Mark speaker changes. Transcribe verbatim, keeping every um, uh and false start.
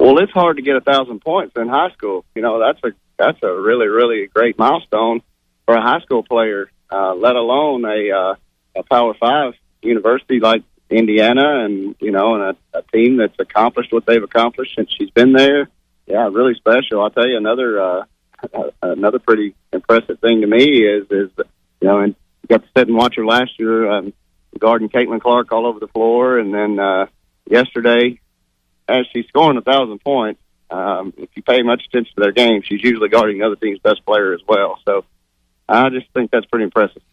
Speaker 1: Well, it's hard to get a thousand points in high school. You know, that's a that's a really really great milestone for a high school player, uh, let alone a uh, a Power Five university like Indiana, and you know, and a, a team that's accomplished what they've accomplished since she's been there. Yeah, really special. I'll tell you another uh, another pretty impressive thing to me is is you know, and you got to sit and watch her last year, um, guarding Caitlin Clark all over the floor, and then uh, yesterday, as she's scoring a thousand points, um, if you pay much attention to their game, she's usually guarding the other team's best player as well. So I just think that's pretty impressive.